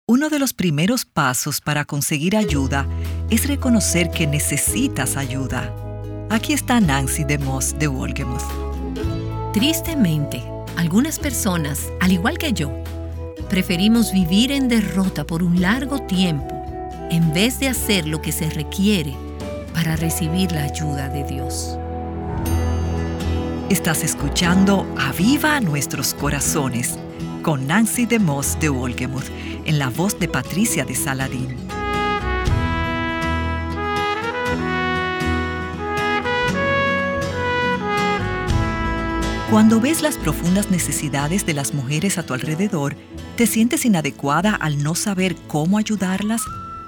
Uno de los primeros pasos para conseguir ayuda es reconocer que necesitas ayuda. Aquí está Nancy DeMoss de Wolgemuth. Tristemente, algunas personas, al igual que yo, preferimos vivir en derrota por un largo tiempo en vez de hacer lo que se requiere para recibir la ayuda de Dios. Estás escuchando Aviva Nuestros Corazones con Nancy DeMoss de Wolgemuth, en la voz de Patricia de Saladín. Cuando ves las profundas necesidades de las mujeres a tu alrededor, ¿te sientes inadecuada al no saber cómo ayudarlas?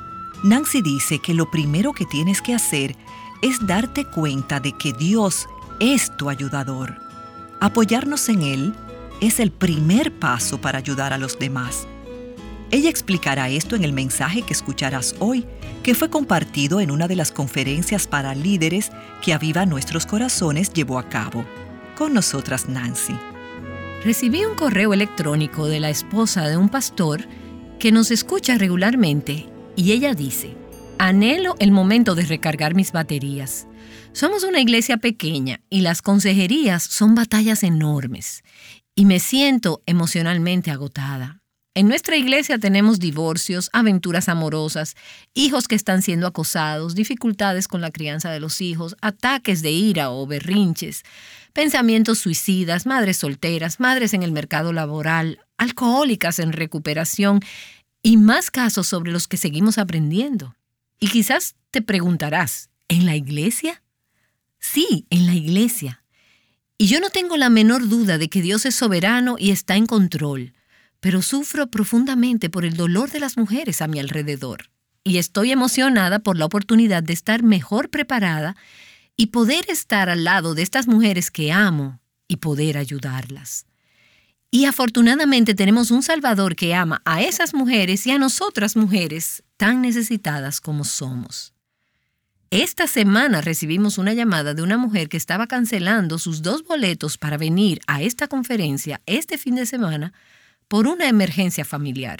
Nancy dice que lo primero que tienes que hacer es darte cuenta de que Dios es tu ayudador. Apoyarnos en Él es el primer paso para ayudar a los demás. Ella explicará esto en el mensaje que escucharás hoy, que fue compartido en una de las conferencias para líderes que Aviva Nuestros Corazones llevó a cabo. Con nosotras, Nancy. Recibí un correo electrónico de la esposa de un pastor que nos escucha regularmente y ella dice: anhelo el momento de recargar mis baterías. Somos una iglesia pequeña y las consejerías son batallas enormes y me siento emocionalmente agotada. En nuestra iglesia tenemos divorcios, aventuras amorosas, hijos que están siendo acosados, dificultades con la crianza de los hijos, ataques de ira o berrinches, pensamientos suicidas, madres solteras, madres en el mercado laboral, alcohólicas en recuperación y más casos sobre los que seguimos aprendiendo. Y quizás te preguntarás, ¿en la iglesia? Sí, en la iglesia. Y yo no tengo la menor duda de que Dios es soberano y está en control, pero sufro profundamente por el dolor de las mujeres a mi alrededor. Y estoy emocionada por la oportunidad de estar mejor preparada y poder estar al lado de estas mujeres que amo y poder ayudarlas. Y afortunadamente tenemos un Salvador que ama a esas mujeres y a nosotras mujeres tan necesitadas como somos. Esta semana recibimos una llamada de una mujer que estaba cancelando sus 2 boletos para venir a esta conferencia este fin de semana por una emergencia familiar.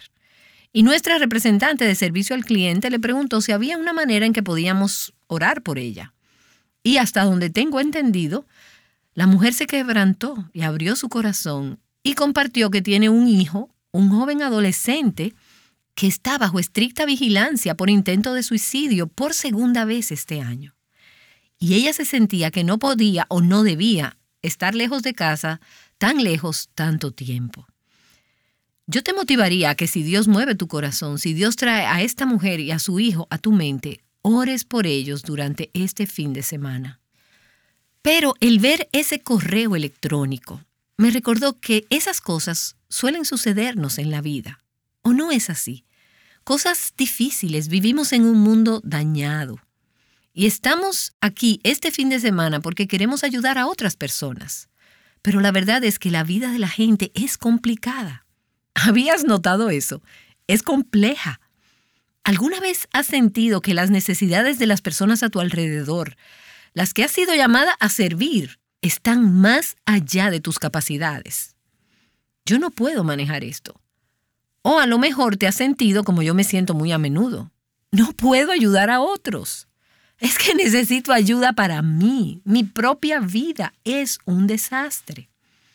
Y nuestra representante de servicio al cliente le preguntó si había una manera en que podíamos orar por ella. Y hasta donde tengo entendido, la mujer se quebrantó y abrió su corazón y compartió que tiene un hijo, un joven adolescente, que está bajo estricta vigilancia por intento de suicidio por segunda vez este año. Y ella se sentía que no podía o no debía estar lejos de casa, tan lejos, tanto tiempo. Yo te motivaría a que si Dios mueve tu corazón, si Dios trae a esta mujer y a su hijo a tu mente, ores por ellos durante este fin de semana. Pero el ver ese correo electrónico me recordó que esas cosas suelen sucedernos en la vida. ¿O no es así? Cosas difíciles, vivimos en un mundo dañado. Y estamos aquí este fin de semana porque queremos ayudar a otras personas. Pero la verdad es que la vida de la gente es complicada. ¿Habías notado eso? Es compleja. ¿Alguna vez has sentido que las necesidades de las personas a tu alrededor, las que has sido llamada a servir, están más allá de tus capacidades? Yo no puedo manejar esto. O a lo mejor te has sentido como yo me siento muy a menudo. No puedo ayudar a otros. Es que necesito ayuda para mí. Mi propia vida es un desastre.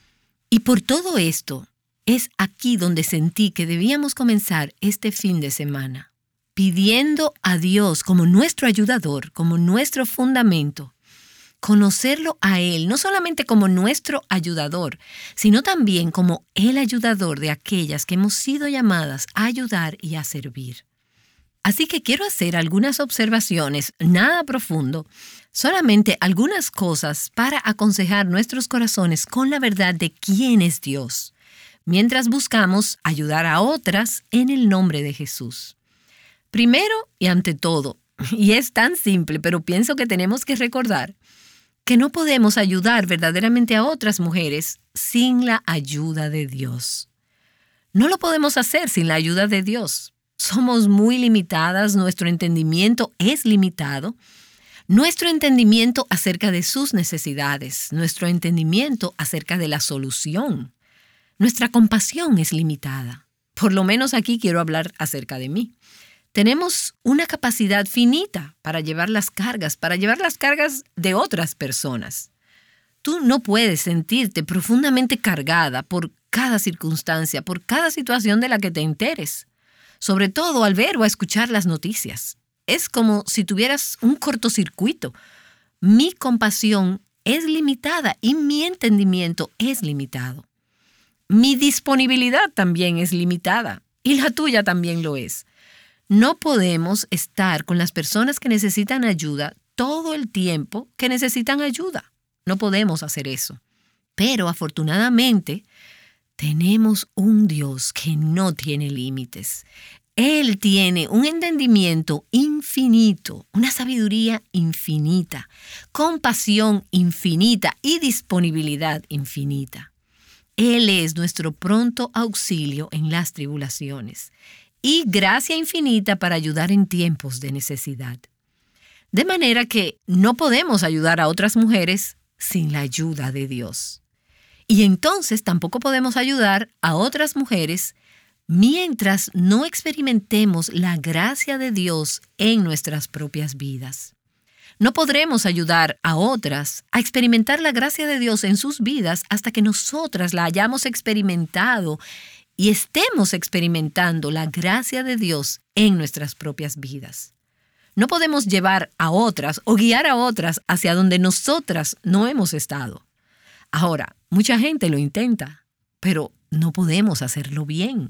Y por todo esto, es aquí donde sentí que debíamos comenzar este fin de semana, pidiendo a Dios como nuestro ayudador, como nuestro fundamento, conocerlo a Él, no solamente como nuestro ayudador, sino también como el ayudador de aquellas que hemos sido llamadas a ayudar y a servir. Así que quiero hacer algunas observaciones, nada profundo, solamente algunas cosas para aconsejar nuestros corazones con la verdad de quién es Dios, mientras buscamos ayudar a otras en el nombre de Jesús. Primero y ante todo, y es tan simple, pero pienso que tenemos que recordar que no podemos ayudar verdaderamente a otras mujeres sin la ayuda de Dios. No lo podemos hacer sin la ayuda de Dios. Somos muy limitadas, nuestro entendimiento es limitado. Nuestro entendimiento acerca de sus necesidades, nuestro entendimiento acerca de la solución. Nuestra compasión es limitada. Por lo menos aquí quiero hablar acerca de mí. Tenemos una capacidad finita para llevar las cargas de otras personas. Tú no puedes sentirte profundamente cargada por cada circunstancia, por cada situación de la que te enteres, sobre todo al ver o a escuchar las noticias. Es como si tuvieras un cortocircuito. Mi compasión es limitada y mi entendimiento es limitado. Mi disponibilidad también es limitada y la tuya también lo es. No podemos estar con las personas que necesitan ayuda todo el tiempo que necesitan ayuda. No podemos hacer eso. Pero afortunadamente tenemos un Dios que no tiene límites. Él tiene un entendimiento infinito, una sabiduría infinita, compasión infinita y disponibilidad infinita. Él es nuestro pronto auxilio en las tribulaciones y gracia infinita para ayudar en tiempos de necesidad. De manera que no podemos ayudar a otras mujeres sin la ayuda de Dios. Y entonces tampoco podemos ayudar a otras mujeres mientras no experimentemos la gracia de Dios en nuestras propias vidas. No podremos ayudar a otras a experimentar la gracia de Dios en sus vidas hasta que nosotras la hayamos experimentado y estemos experimentando la gracia de Dios en nuestras propias vidas. No podemos llevar a otras o guiar a otras hacia donde nosotras no hemos estado. Ahora, mucha gente lo intenta, pero no podemos hacerlo bien.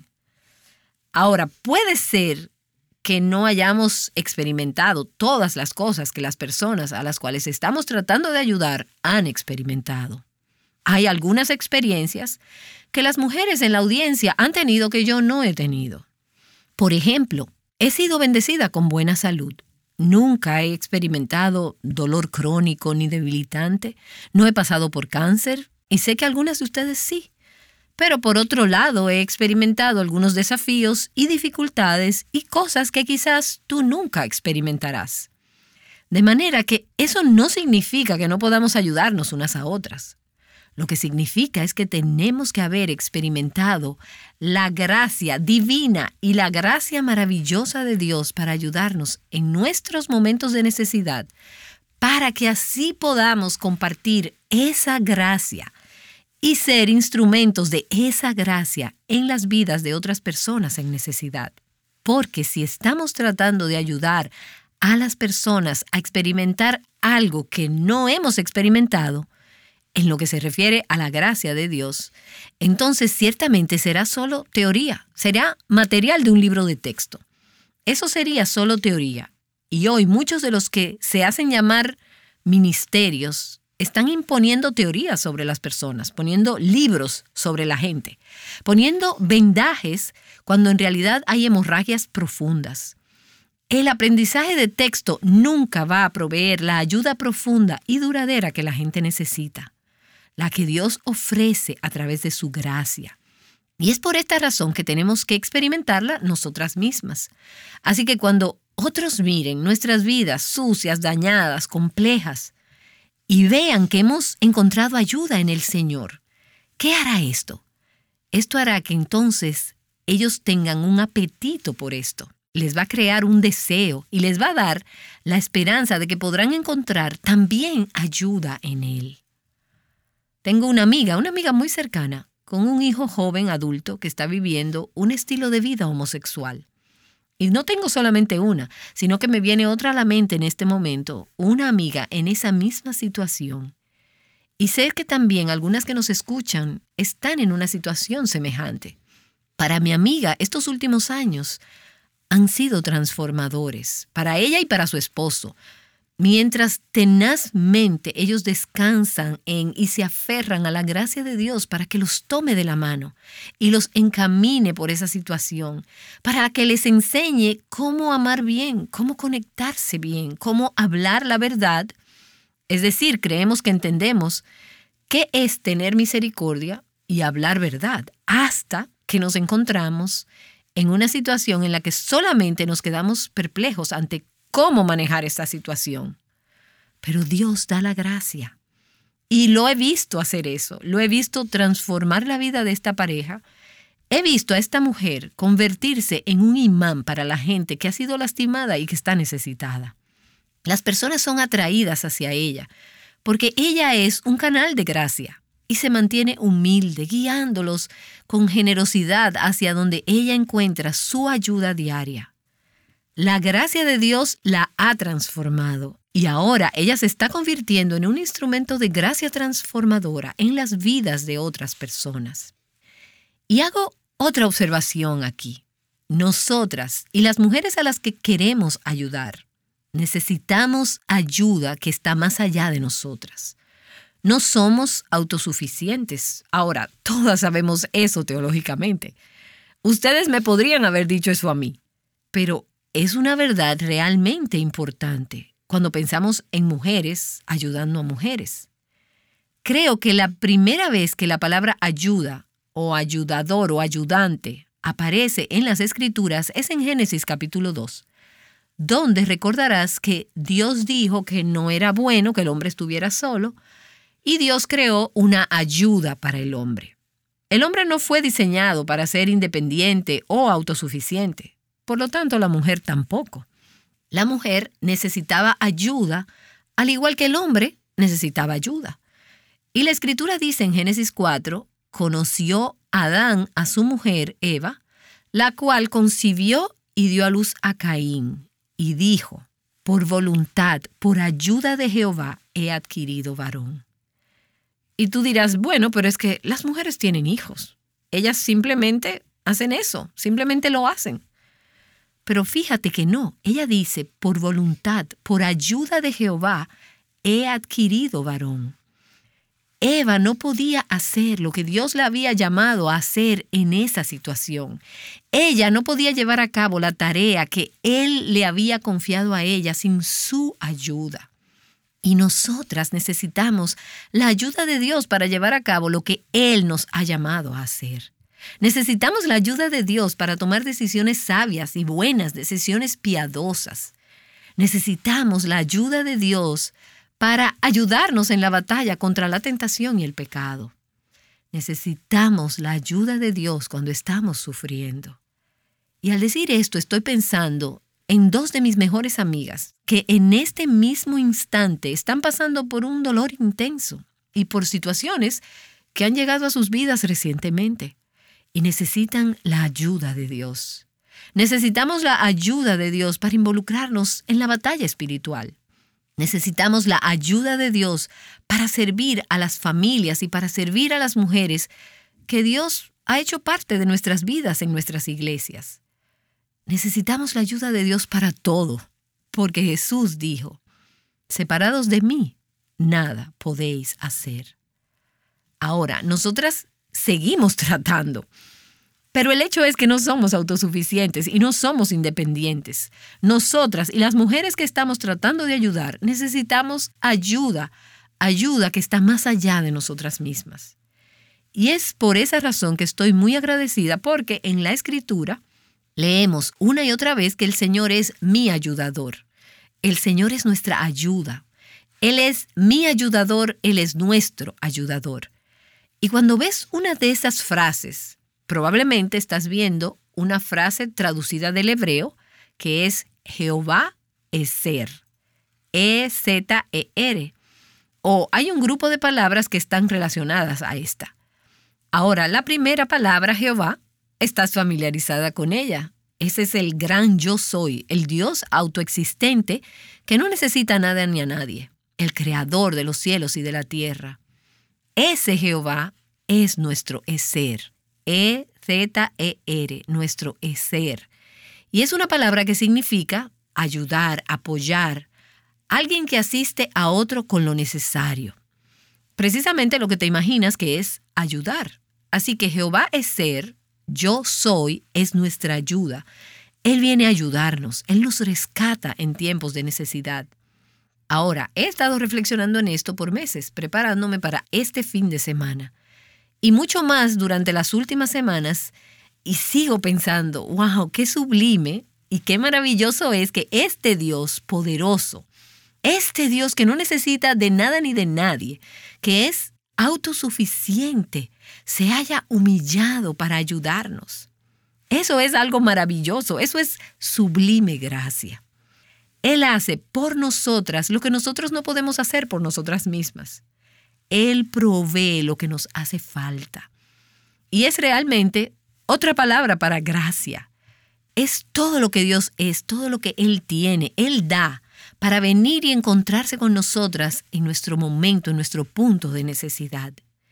Ahora, puede ser que no hayamos experimentado todas las cosas que las personas a las cuales estamos tratando de ayudar han experimentado. Hay algunas experiencias que las mujeres en la audiencia han tenido que yo no he tenido. Por ejemplo, he sido bendecida con buena salud. Nunca he experimentado dolor crónico ni debilitante. No he pasado por cáncer y sé que algunas de ustedes sí. Pero por otro lado, he experimentado algunos desafíos y dificultades y cosas que quizás tú nunca experimentarás. De manera que eso no significa que no podamos ayudarnos unas a otras. Lo que significa es que tenemos que haber experimentado la gracia divina y la gracia maravillosa de Dios para ayudarnos en nuestros momentos de necesidad, para que así podamos compartir esa gracia y ser instrumentos de esa gracia en las vidas de otras personas en necesidad. Porque si estamos tratando de ayudar a las personas a experimentar algo que no hemos experimentado, en lo que se refiere a la gracia de Dios, entonces ciertamente será solo teoría, será material de un libro de texto. Eso sería solo teoría. Y hoy muchos de los que se hacen llamar ministerios están imponiendo teorías sobre las personas, poniendo libros sobre la gente, poniendo vendajes cuando en realidad hay hemorragias profundas. El aprendizaje de texto nunca va a proveer la ayuda profunda y duradera que la gente necesita, la que Dios ofrece a través de su gracia. Y es por esta razón que tenemos que experimentarla nosotras mismas. Así que cuando otros miren nuestras vidas sucias, dañadas, complejas, y vean que hemos encontrado ayuda en el Señor, ¿qué hará esto? Esto hará que entonces ellos tengan un apetito por esto. Les va a crear un deseo y les va a dar la esperanza de que podrán encontrar también ayuda en Él. Tengo una amiga muy cercana, con un hijo joven adulto que está viviendo un estilo de vida homosexual. Y no tengo solamente una, sino que me viene otra a la mente en este momento, una amiga en esa misma situación. Y sé que también algunas que nos escuchan están en una situación semejante. Para mi amiga, estos últimos años han sido transformadores, para ella y para su esposo. Mientras tenazmente ellos descansan en y se aferran a la gracia de Dios para que los tome de la mano y los encamine por esa situación, para que les enseñe cómo amar bien, cómo conectarse bien, cómo hablar la verdad. Es decir, creemos que entendemos qué es tener misericordia y hablar verdad, hasta que nos encontramos en una situación en la que solamente nos quedamos perplejos ante cómo manejar esta situación. Pero Dios da la gracia. Y lo he visto hacer eso. Lo he visto transformar la vida de esta pareja He visto a esta mujer convertirse en un imán para la gente que ha sido lastimada y que está necesitada. Las personas son atraídas hacia ella porque ella es un canal de gracia y se mantiene humilde, guiándolos con generosidad hacia donde ella encuentra su ayuda diaria. La gracia de Dios la ha transformado y ahora ella se está convirtiendo en un instrumento de gracia transformadora en las vidas de otras personas. Y hago otra observación aquí. Nosotras y las mujeres a las que queremos ayudar, necesitamos ayuda que está más allá de nosotras. No somos autosuficientes. Ahora, todas sabemos eso teológicamente. Ustedes me podrían haber dicho eso a mí, pero es una verdad realmente importante cuando pensamos en mujeres ayudando a mujeres. Creo que la primera vez que la palabra ayuda o ayudador o ayudante aparece en las Escrituras es en Génesis capítulo 2, donde recordarás que Dios dijo que no era bueno que el hombre estuviera solo y Dios creó una ayuda para el hombre. El hombre no fue diseñado para ser independiente o autosuficiente, por lo tanto la mujer tampoco. La mujer necesitaba ayuda, al igual que el hombre necesitaba ayuda. Y la Escritura dice en Génesis 4, conoció Adán a su mujer Eva, la cual concibió y dio a luz a Caín, y dijo, por voluntad, por ayuda de Jehová, he adquirido varón. Y tú dirás, bueno, pero es que las mujeres tienen hijos. Ellas simplemente hacen eso, simplemente lo hacen. Pero fíjate que no, ella dice, por voluntad, por ayuda de Jehová, he adquirido varón. Eva no podía hacer lo que Dios la había llamado a hacer en esa situación. Ella no podía llevar a cabo la tarea que Él le había confiado a ella sin su ayuda. Y nosotras necesitamos la ayuda de Dios para llevar a cabo lo que Él nos ha llamado a hacer. Necesitamos la ayuda de Dios para tomar decisiones sabias y buenas, decisiones piadosas. Necesitamos la ayuda de Dios para ayudarnos en la batalla contra la tentación y el pecado. Necesitamos la ayuda de Dios cuando estamos sufriendo. Y al decir esto, estoy pensando en dos de mis mejores amigas que en este mismo instante están pasando por un dolor intenso y por situaciones que han llegado a sus vidas recientemente y necesitan la ayuda de Dios. Necesitamos la ayuda de Dios para involucrarnos en la batalla espiritual. Necesitamos la ayuda de Dios para servir a las familias y para servir a las mujeres que Dios ha hecho parte de nuestras vidas en nuestras iglesias. Necesitamos la ayuda de Dios para todo, porque Jesús dijo, separados de mí, nada podéis hacer. Ahora, nosotras seguimos tratando, pero el hecho es que no somos autosuficientes y no somos independientes. Nosotras y las mujeres que estamos tratando de ayudar necesitamos ayuda que está más allá de nosotras mismas. Y es por esa razón que estoy muy agradecida porque en la Escritura leemos una y otra vez que el Señor es mi ayudador. El Señor es nuestra ayuda. Él es mi ayudador, Él es nuestro ayudador. Y cuando ves una de esas frases, probablemente estás viendo una frase traducida del hebreo que es Jehová Ezer, E-Z-E-R. O hay un grupo de palabras que están relacionadas a esta. Ahora, la primera palabra, Jehová, estás familiarizada con ella. Ese es el gran yo soy, el Dios autoexistente que no necesita nada ni a nadie, el creador de los cielos y de la tierra. Ese Jehová es nuestro Ezer, E-Z-E-R, nuestro Ezer. Y es una palabra que significa ayudar, apoyar, alguien que asiste a otro con lo necesario. Precisamente lo que te imaginas que es ayudar. Así que Jehová Ezer, yo soy, es nuestra ayuda. Él viene a ayudarnos, Él nos rescata en tiempos de necesidad. Ahora, he estado reflexionando en esto por meses, preparándome para este fin de semana. Y mucho más durante las últimas semanas, y sigo pensando, wow, qué sublime y qué maravilloso es que este Dios poderoso, este Dios que no necesita de nada ni de nadie, que es autosuficiente, se haya humillado para ayudarnos. Eso es algo maravilloso, eso es sublime gracia. Él hace por nosotras lo que nosotros no podemos hacer por nosotras mismas. Él provee lo que nos hace falta. Y es realmente otra palabra para gracia. Es todo lo que Dios es, todo lo que Él tiene, Él da para venir y encontrarse con nosotras en nuestro momento, en nuestro punto de necesidad.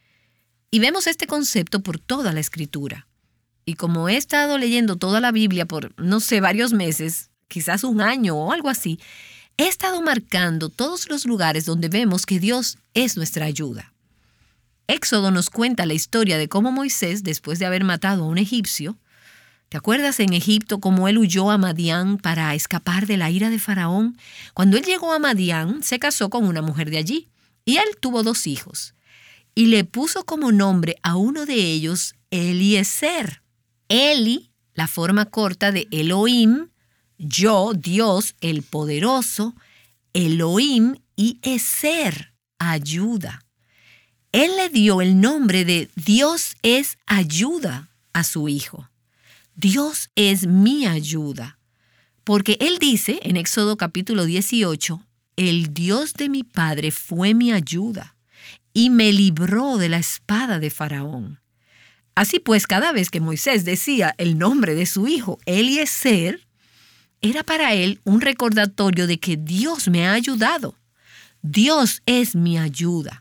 Y vemos este concepto por toda la Escritura. Y como he estado leyendo toda la Biblia por, varios meses, quizás un año o algo así, he estado marcando todos los lugares donde vemos que Dios es nuestra ayuda. Éxodo nos cuenta la historia de cómo Moisés, después de haber matado a un egipcio, ¿te acuerdas en Egipto cómo él huyó a Madián para escapar de la ira de Faraón? Cuando él llegó a Madián, se casó con una mujer de allí y él tuvo 2 hijos. Y le puso como nombre a uno de ellos Eliezer. Eli, la forma corta de Elohim, yo, Dios, el poderoso, Elohim y Ezer, ayuda. Él le dio el nombre de Dios es ayuda a su hijo. Dios es mi ayuda. Porque él dice en Éxodo capítulo 18, el Dios de mi padre fue mi ayuda y me libró de la espada de Faraón. Así pues, cada vez que Moisés decía el nombre de su hijo, Eliezer, era para él un recordatorio de que Dios me ha ayudado. Dios es mi ayuda.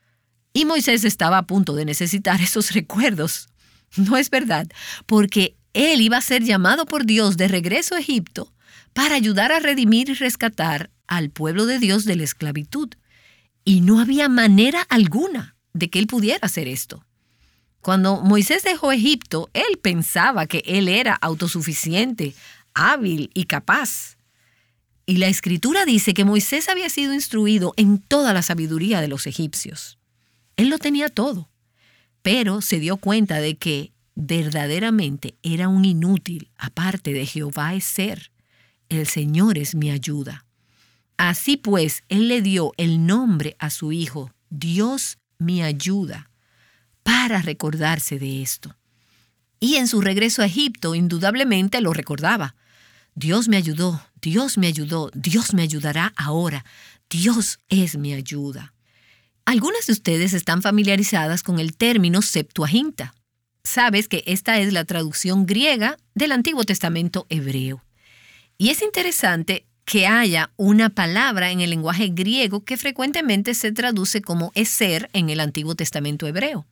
Y Moisés estaba a punto de necesitar esos recuerdos. No es verdad, porque él iba a ser llamado por Dios de regreso a Egipto para ayudar a redimir y rescatar al pueblo de Dios de la esclavitud. Y no había manera alguna de que él pudiera hacer esto. Cuando Moisés dejó Egipto, él pensaba que él era autosuficiente, hábil y capaz. Y la Escritura dice que Moisés había sido instruido en toda la sabiduría de los egipcios. Él lo tenía todo, pero se dio cuenta de que verdaderamente era un inútil aparte de Jehová es ser. El Señor es mi ayuda. Así pues, él le dio el nombre a su hijo, Dios mi ayuda, para recordarse de esto. Y en su regreso a Egipto, indudablemente lo recordaba. Dios me ayudó, Dios me ayudó, Dios me ayudará ahora. Dios es mi ayuda. Algunas de ustedes están familiarizadas con el término Septuaginta. Sabes que esta es la traducción griega del Antiguo Testamento hebreo. Y es interesante que haya una palabra en el lenguaje griego que frecuentemente se traduce como eser en el Antiguo Testamento hebreo.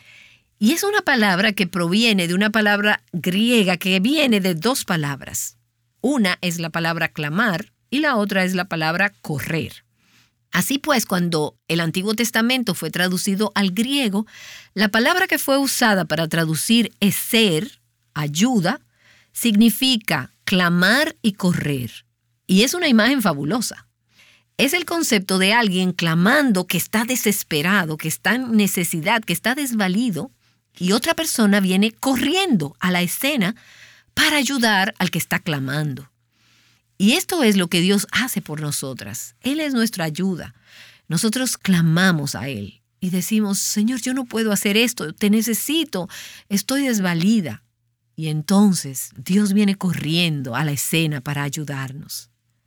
Y es una palabra que proviene de una palabra griega que viene de 2 palabras. Una es la palabra clamar y la otra es la palabra correr. Así pues, cuando el Antiguo Testamento fue traducido al griego, la palabra que fue usada para traducir eser, ayuda, significa clamar y correr. Y es una imagen fabulosa. Es el concepto de alguien clamando que está desesperado, que está en necesidad, que está desvalido, y otra persona viene corriendo a la escena para ayudar al que está clamando. Y esto es lo que Dios hace por nosotras. Él es nuestra ayuda. Nosotros clamamos a Él y decimos, Señor, yo no puedo hacer esto, te necesito, estoy desvalida. Y entonces Dios viene corriendo a la escena para ayudarnos.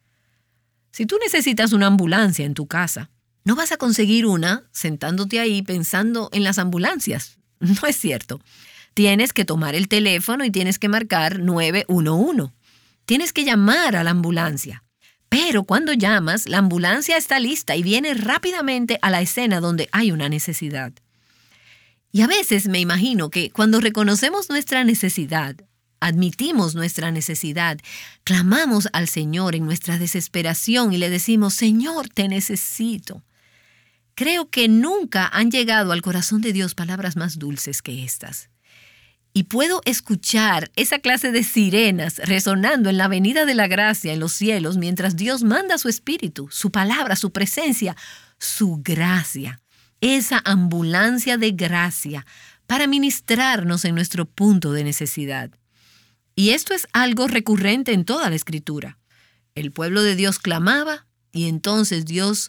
Si tú necesitas una ambulancia en tu casa, no vas a conseguir una sentándote ahí pensando en las ambulancias. No es cierto. Tienes que tomar el teléfono y tienes que marcar 911. Tienes que llamar a la ambulancia. Pero cuando llamas, la ambulancia está lista y viene rápidamente a la escena donde hay una necesidad. Y a veces me imagino que cuando reconocemos nuestra necesidad, admitimos nuestra necesidad, clamamos al Señor en nuestra desesperación y le decimos, Señor, te necesito. Creo que nunca han llegado al corazón de Dios palabras más dulces que estas. Y puedo escuchar esa clase de sirenas resonando en la avenida de la gracia en los cielos mientras Dios manda su espíritu, su palabra, su presencia, su gracia. Esa ambulancia de gracia para ministrarnos en nuestro punto de necesidad. Y esto es algo recurrente en toda la Escritura. El pueblo de Dios clamaba y entonces Dios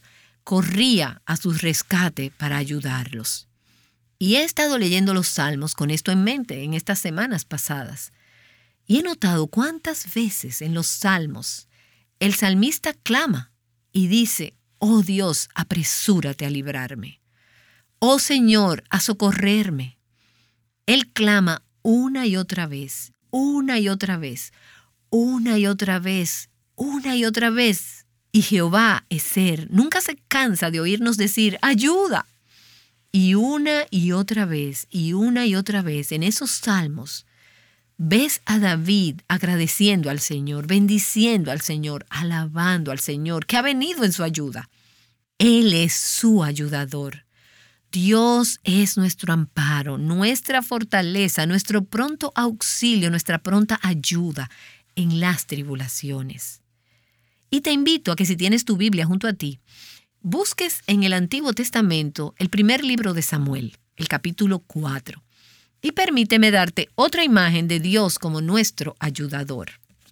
corría a su rescate para ayudarlos. Y he estado leyendo los Salmos con esto en mente en estas semanas pasadas. Y he notado cuántas veces en los Salmos el salmista clama y dice: «Oh Dios, apresúrate a librarme. Oh Señor, a socorrerme». Él clama una y otra vez, una y otra vez, una y otra vez, una y otra vez. Y Jehová Ezer nunca se cansa de oírnos decir: «Ayuda». Y una y otra vez, y una y otra vez, en esos salmos, ves a David agradeciendo al Señor, bendiciendo al Señor, alabando al Señor, que ha venido en su ayuda. Él es su ayudador. Dios es nuestro amparo, nuestra fortaleza, nuestro pronto auxilio, nuestra pronta ayuda en las tribulaciones. Y te invito a que, si tienes tu Biblia junto a ti, busques en el Antiguo Testamento el primer libro de Samuel, el capítulo 4. Y permíteme darte otra imagen de Dios como nuestro ayudador.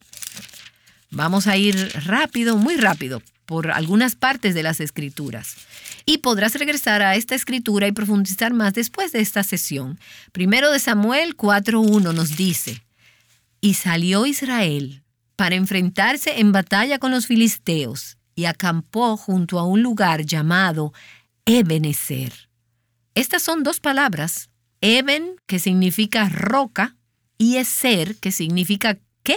Vamos a ir rápido, muy rápido, por algunas partes de las Escrituras. Y podrás regresar a esta escritura y profundizar más después de esta sesión. Primero de Samuel 4:1 nos dice: «Y salió Israel para enfrentarse en batalla con los filisteos, y acampó junto a un lugar llamado Ebenezer». Estas son dos palabras: Eben, que significa roca, y Ezer, que significa ¿qué?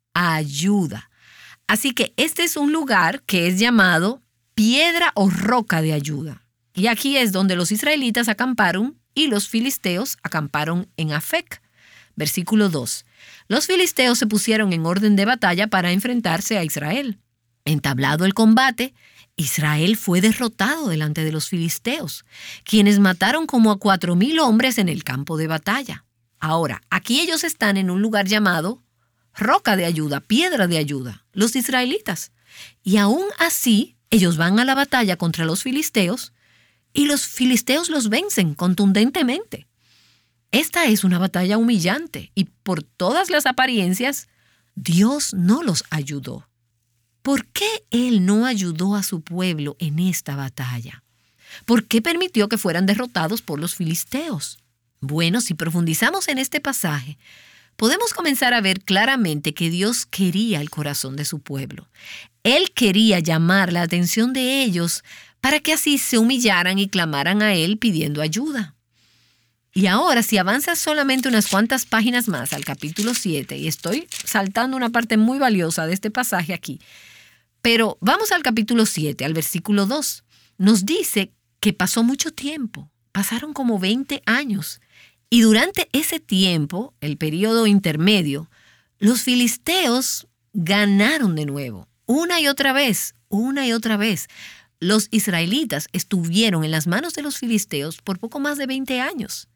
Ayuda. Así que este es un lugar que es llamado piedra o roca de ayuda. Y aquí es donde los israelitas acamparon y los filisteos acamparon en Afec. Versículo 2. Los filisteos se pusieron en orden de batalla para enfrentarse a Israel. Entablado el combate, Israel fue derrotado delante de los filisteos, quienes mataron como a 4,000 hombres en el campo de batalla. Ahora, aquí ellos están en un lugar llamado roca de ayuda, piedra de ayuda, los israelitas. Y aún así, ellos van a la batalla contra los filisteos y los filisteos los vencen contundentemente. Esta es una batalla humillante y por todas las apariencias, Dios no los ayudó. ¿Por qué Él no ayudó a su pueblo en esta batalla? ¿Por qué permitió que fueran derrotados por los filisteos? Bueno, si profundizamos en este pasaje, podemos comenzar a ver claramente que Dios quería el corazón de su pueblo. Él quería llamar la atención de ellos para que así se humillaran y clamaran a Él pidiendo ayuda. Y ahora, si avanzas solamente unas cuantas páginas más al capítulo 7, y estoy saltando una parte muy valiosa de este pasaje aquí, pero vamos al capítulo 7, al versículo 2. Nos dice que pasó mucho tiempo, pasaron como 20 años. Y durante ese tiempo, el periodo intermedio, los filisteos ganaron de nuevo, una y otra vez, una y otra vez. Los israelitas estuvieron en las manos de los filisteos por poco más de 20 años.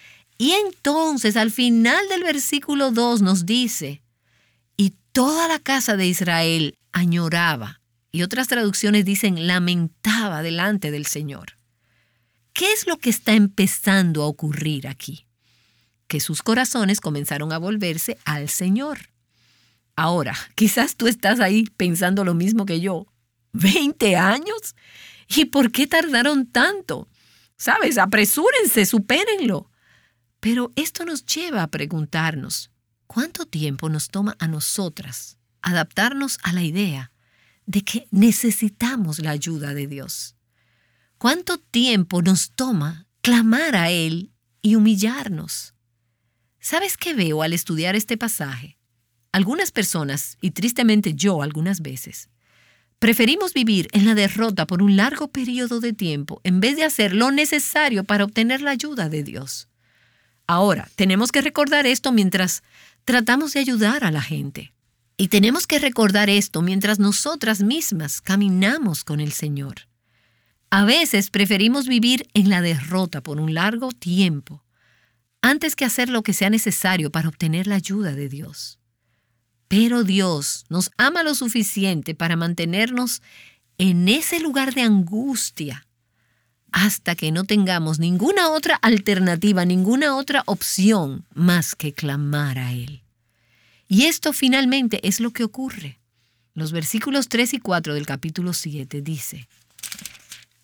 Y entonces, al final del versículo 2 nos dice: «Y toda la casa de Israel añoraba», y otras traducciones dicen lamentaba delante del Señor. ¿Qué es lo que está empezando a ocurrir aquí? Que sus corazones comenzaron a volverse al Señor. Ahora, quizás tú estás ahí pensando lo mismo que yo. ¿20 años? ¿Y por qué tardaron tanto? ¿Sabes? Apresúrense, supérenlo. Pero esto nos lleva a preguntarnos, ¿cuánto tiempo nos toma a nosotras adaptarnos a la idea de que necesitamos la ayuda de Dios? ¿Cuánto tiempo nos toma clamar a Él y humillarnos? ¿Sabes qué veo al estudiar este pasaje? Algunas personas, y tristemente yo algunas veces, preferimos vivir en la derrota por un largo periodo de tiempo en vez de hacer lo necesario para obtener la ayuda de Dios. Ahora, tenemos que recordar esto mientras tratamos de ayudar a la gente. Y tenemos que recordar esto mientras nosotras mismas caminamos con el Señor. A veces preferimos vivir en la derrota por un largo tiempo antes que hacer lo que sea necesario para obtener la ayuda de Dios. Pero Dios nos ama lo suficiente para mantenernos en ese lugar de angustia hasta que no tengamos ninguna otra alternativa, ninguna otra opción más que clamar a Él. Y esto finalmente es lo que ocurre. Los versículos 3 y 4 del capítulo 7 dice: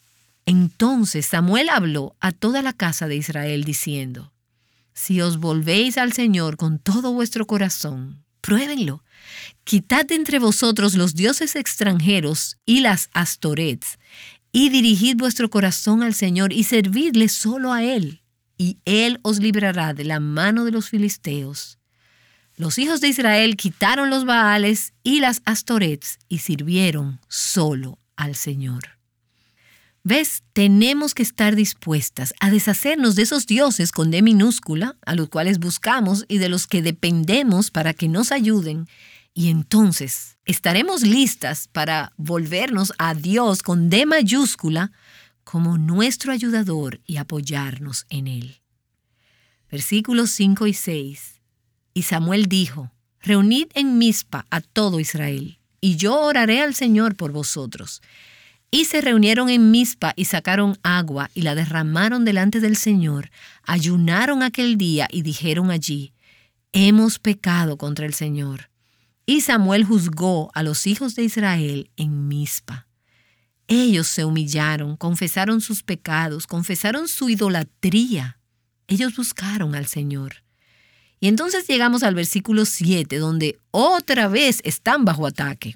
Entonces Samuel habló a toda la casa de Israel diciendo: si os volvéis al Señor con todo vuestro corazón, pruébenlo. Quitad de entre vosotros los dioses extranjeros y las astorets, y dirigid vuestro corazón al Señor y servidle solo a Él, y Él os librará de la mano de los filisteos. Los hijos de Israel quitaron los Baales y las astorets y sirvieron solo al Señor. ¿Ves? Tenemos que estar dispuestas a deshacernos de esos dioses con D minúscula, a los cuales buscamos y de los que dependemos para que nos ayuden, y entonces estaremos listas para volvernos a Dios con D mayúscula como nuestro ayudador y apoyarnos en Él. Versículos 5 y 6. Y Samuel dijo: reunid en Mizpa a todo Israel, y yo oraré al Señor por vosotros. Y se reunieron en Mizpa y sacaron agua y la derramaron delante del Señor. Ayunaron aquel día y dijeron allí: hemos pecado contra el Señor. Y Samuel juzgó a los hijos de Israel en Mizpa. Ellos se humillaron, confesaron sus pecados, confesaron su idolatría. Ellos buscaron al Señor. Y entonces llegamos al versículo 7, donde otra vez están bajo ataque.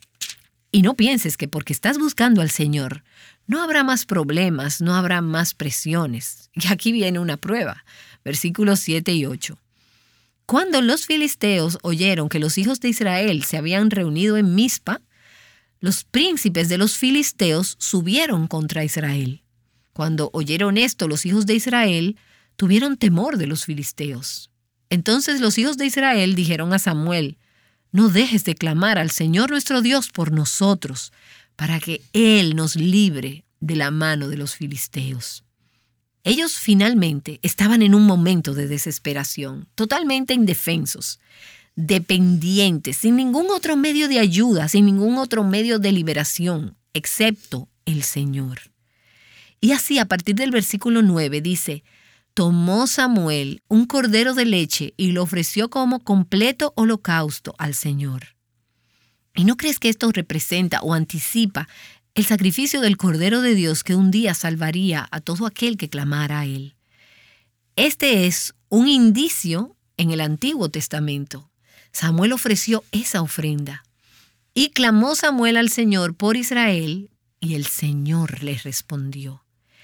Y no pienses que porque estás buscando al Señor, no habrá más problemas, no habrá más presiones. Y aquí viene una prueba. Versículos 7 y 8. Cuando los filisteos oyeron que los hijos de Israel se habían reunido en Mizpa, los príncipes de los filisteos subieron contra Israel. Cuando oyeron esto, los hijos de Israel tuvieron temor de los filisteos. Entonces los hijos de Israel dijeron a Samuel: no dejes de clamar al Señor nuestro Dios por nosotros, para que Él nos libre de la mano de los filisteos. Ellos finalmente estaban en un momento de desesperación, totalmente indefensos, dependientes, sin ningún otro medio de ayuda, sin ningún otro medio de liberación, excepto el Señor. Y así, a partir del versículo 9, dice: tomó Samuel un cordero de leche y lo ofreció como completo holocausto al Señor. ¿Y no crees que esto representa o anticipa el sacrificio del Cordero de Dios que un día salvaría a todo aquel que clamara a Él? Este es un indicio en el Antiguo Testamento. Samuel ofreció esa ofrenda. Y clamó Samuel al Señor por Israel, y el Señor le respondió.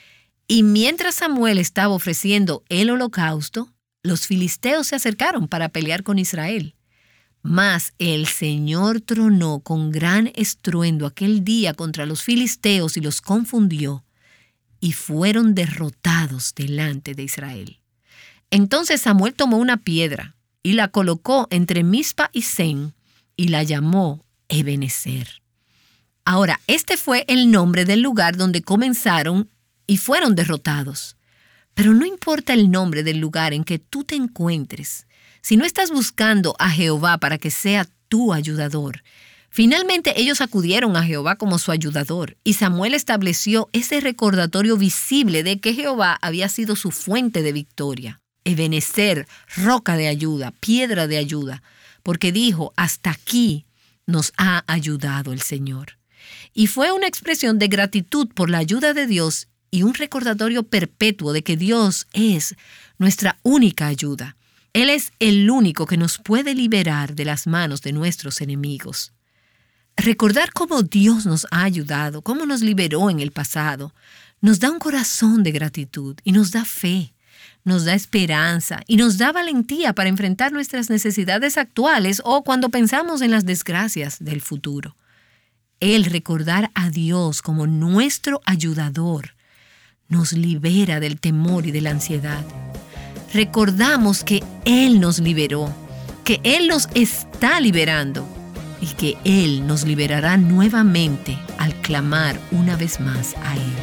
Y mientras Samuel estaba ofreciendo el holocausto, los filisteos se acercaron para pelear con Israel. Mas el Señor tronó con gran estruendo aquel día contra los filisteos y los confundió, y fueron derrotados delante de Israel. Entonces Samuel tomó una piedra y la colocó entre Mizpa y Sen, y la llamó Ebenezer. Ahora, este fue el nombre del lugar donde comenzaron y fueron derrotados. Pero no importa el nombre del lugar en que tú te encuentres, si no estás buscando a Jehová para que sea tu ayudador. Finalmente ellos acudieron a Jehová como su ayudador, y Samuel estableció ese recordatorio visible de que Jehová había sido su fuente de victoria. Ebenezer, roca de ayuda, piedra de ayuda, porque dijo: hasta aquí nos ha ayudado el Señor. Y fue una expresión de gratitud por la ayuda de Dios y un recordatorio perpetuo de que Dios es nuestra única ayuda. Él es el único que nos puede liberar de las manos de nuestros enemigos. Recordar cómo Dios nos ha ayudado, cómo nos liberó en el pasado, nos da un corazón de gratitud y nos da fe, nos da esperanza y nos da valentía para enfrentar nuestras necesidades actuales o cuando pensamos en las desgracias del futuro. El recordar a Dios como nuestro ayudador nos libera del temor y de la ansiedad. Recordamos que Él nos liberó, que Él nos está liberando y que Él nos liberará nuevamente al clamar una vez más a Él.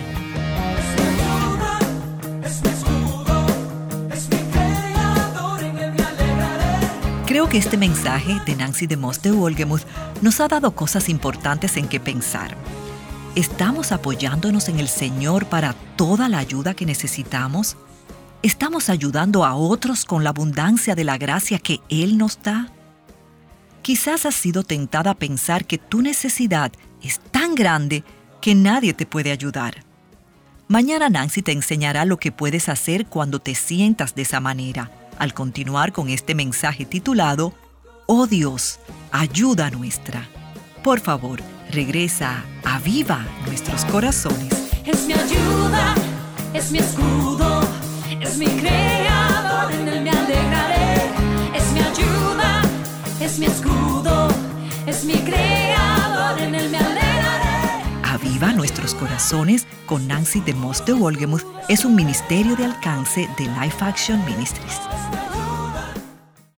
Creo que este mensaje de Nancy DeMoss de Wolgemuth nos ha dado cosas importantes en que pensar. ¿Estamos apoyándonos en el Señor para toda la ayuda que necesitamos? ¿Estamos ayudando a otros con la abundancia de la gracia que Él nos da? Quizás has sido tentada a pensar que tu necesidad es tan grande que nadie te puede ayudar. Mañana Nancy te enseñará lo que puedes hacer cuando te sientas de esa manera, al continuar con este mensaje titulado «Oh Dios, ayuda nuestra». Por favor, regresa a Aviva Nuestros Corazones. Es mi ayuda, es mi escudo, es mi creador, en él me alegraré. Es mi ayuda, es mi escudo, es mi creador, en él me alegraré. Aviva Nuestros Corazones con Nancy DeMoss de Wolgemuth es un ministerio de alcance de Life Action Ministries.